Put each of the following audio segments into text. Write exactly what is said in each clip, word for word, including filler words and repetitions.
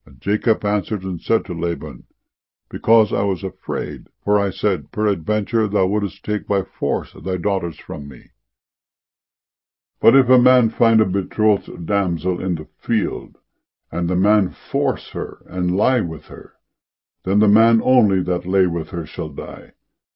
And Jacob answered and said to Laban, Because I was afraid, for I said, Peradventure thou wouldest take by force thy daughters from me. But if a man find a betrothed damsel in the field, and the man force her, and lie with her, then the man only that lay with her shall die.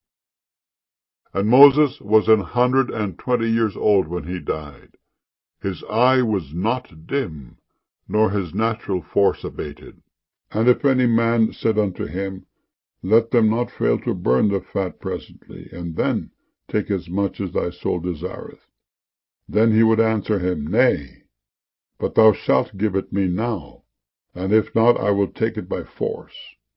And Moses was an hundred and twenty years old when he died. His eye was not dim, nor his natural force abated. And if any man said unto him, Let them not fail to burn the fat presently, and then take as much as thy soul desireth, then he would answer him, Nay, but thou shalt give it me now, and if not, I will take it by force.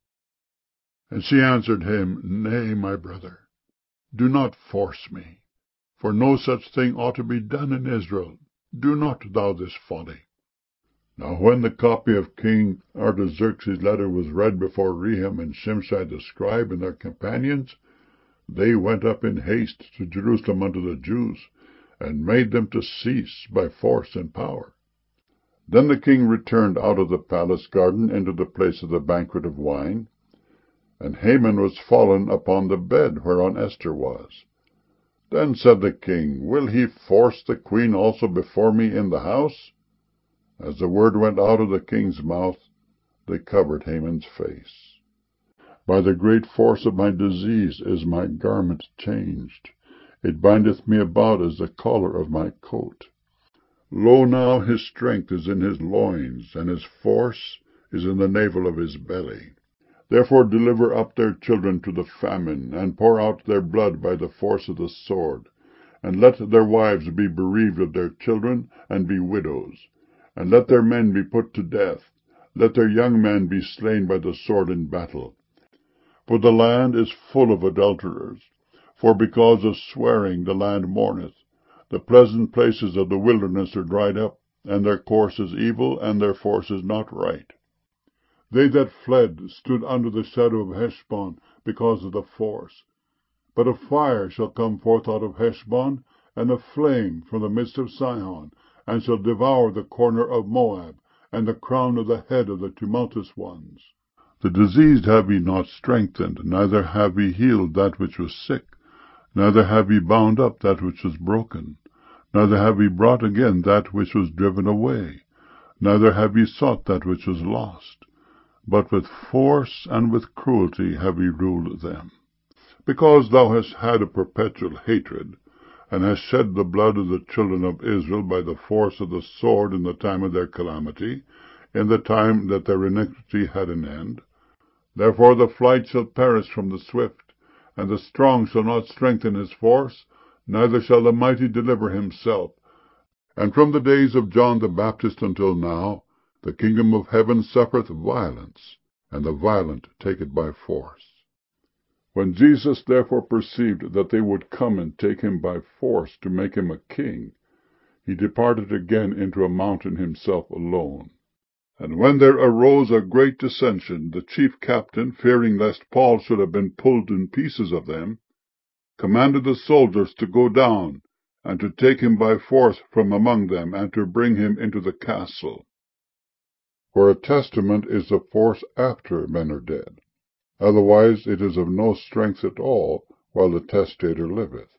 And she answered him, Nay, my brother, do not force me, for no such thing ought to be done in Israel. Do not thou this folly. Now when the copy of King Artaxerxes' letter was read before Rehum and Shimshai the scribe and their companions, they went up in haste to Jerusalem unto the Jews, and made them to cease by force and power. Then the king returned out of the palace garden into the place of the banquet of wine, and Haman was fallen upon the bed whereon Esther was. Then said the king, Will he force the queen also before me in the house? As the word went out of the king's mouth, they covered Haman's face. By the great force of my disease is my garment changed. It bindeth me about as the collar of my coat. Lo now, his strength is in his loins, and his force is in the navel of his belly. Therefore deliver up their children to the famine, and pour out their blood by the force of the sword. And let their wives be bereaved of their children, and be widows. And let their men be put to death. Let their young men be slain by the sword in battle. For the land is full of adulterers. For because of swearing the land mourneth. The pleasant places of the wilderness are dried up, and their course is evil, and their force is not right. They that fled stood under the shadow of Heshbon because of the force. But a fire shall come forth out of Heshbon, and a flame from the midst of Sihon, and shall devour the corner of Moab, and the crown of the head of the tumultuous ones. The diseased have ye not strengthened, neither have ye healed that which was sick, neither have ye bound up that which was broken, neither have ye brought again that which was driven away, neither have ye sought that which was lost, but with force and with cruelty have ye ruled them. Because thou hast had a perpetual hatred, and hast shed the blood of the children of Israel by the force of the sword in the time of their calamity, in the time that their iniquity had an end, therefore the flight shall perish from the swift, and the strong shall not strengthen his force, neither shall the mighty deliver himself. And from the days of John the Baptist until now, the kingdom of heaven suffereth violence, and the violent take it by force. When Jesus therefore perceived that they would come and take him by force to make him a king, he departed again into a mountain himself alone. And when there arose a great dissension, the chief captain, fearing lest Paul should have been pulled in pieces of them, commanded the soldiers to go down, and to take him by force from among them, and to bring him into the castle. For a testament is the force after men are dead. Otherwise it is of no strength at all while the testator liveth.